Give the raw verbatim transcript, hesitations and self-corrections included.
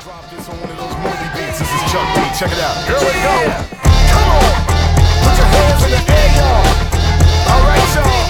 Drop this on one of those movie beats. This is Chuck D. Check it out. Here we go. Come on. Put your hands in the air, y'all. All right, y'all.